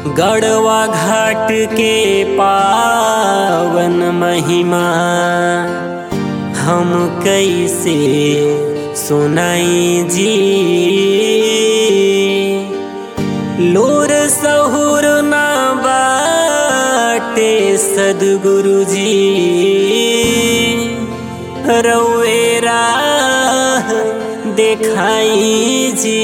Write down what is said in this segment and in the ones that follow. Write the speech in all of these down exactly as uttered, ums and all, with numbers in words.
गढ़वा घाट के पावन महिमा हम कैसे सुनाई जी। लोर सहुर ना बाटे सद्गुरु जी, रउए राह देखाई जी।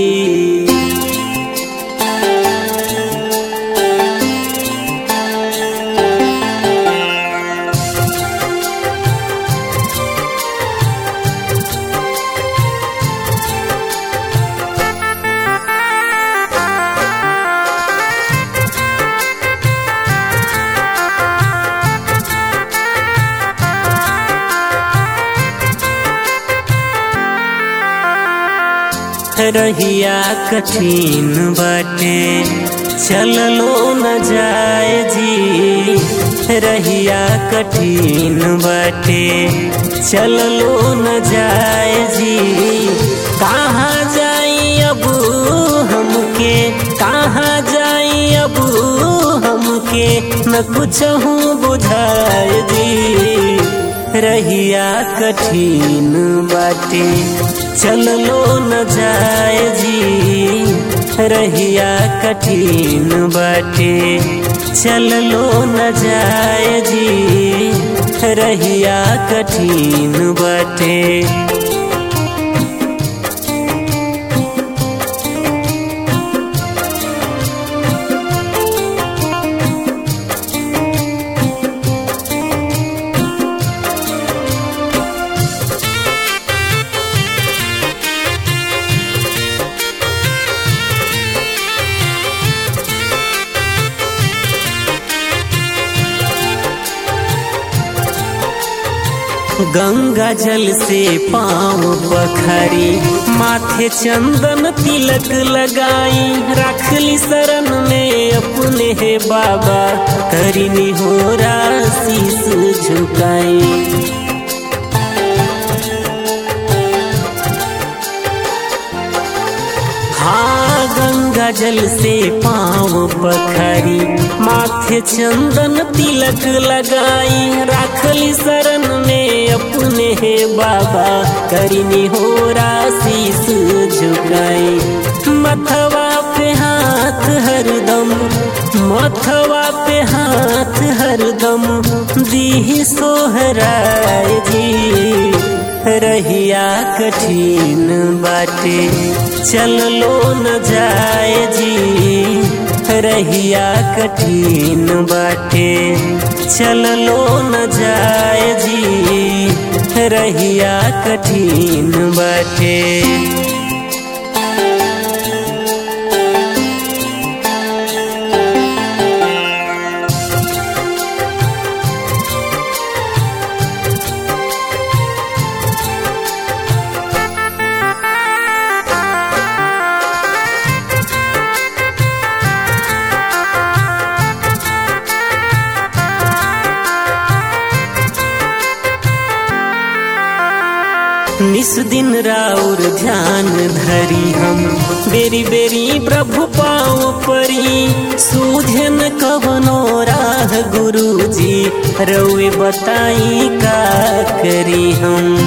रहिया कठिन बाटे चललो न जाए जी, रहिया कठिन बाटे चललो न जाए जी। कहाँ जाई अब हमके, कहाँ जाई अब हमके न कुछ हूँ बुझाए जी। रहिया कठिन बाटे चललो न जाए जी, रहिया कठिन बाटे चललो न जाए जी, रहिया कठिन बाटे। गंगा जल से पाँव पखारी, माथे चंदन तिलक लगाई, रखली शरण में अपने हे बाबा, करिनी होरा शीस झुकाई। हाँ गंगा जल से पाँव पखारी, माथे चंदन तिलक लगाई, राखली शरण में अपने हे बाबा, करिनी होरा शीस झुकाई। मथवा पे हाथ हरदम, मथवा पे हाथ हरदम दी सोहराय जी। रहिया कठिन बाटे चललो न जाए जी, रहिया कठिन बाटे चललो न जाए जी, रहिया कठिन बाटे। निस दिन राउर ध्यान धरी हम, बेरी बेरी प्रभु पाँव परी, सूझे न कवनो राह गुरु जी, रउए बताई का करी हम।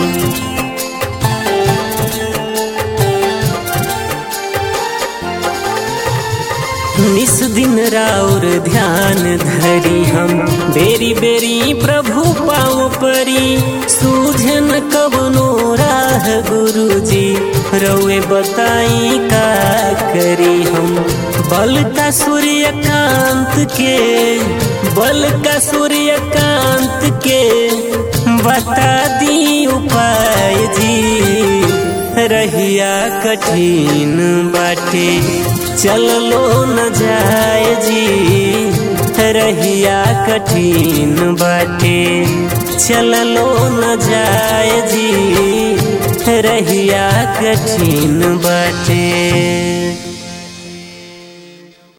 निस दिन राउर ध्यान धरी हम, बेरी बेरी प्रभु पाँव परी, सूझे न कवनो राह गुरु जी, रउए बताई का करी हम। बल का सूर्यकांत के, बल का सूर्यकांत के बता दी उपाय जी। रहिया कठिन बाटे चललो न जाए जी, रहिया कठिन बाटे चललो न जाए जी, रहिया कठिन बाटे।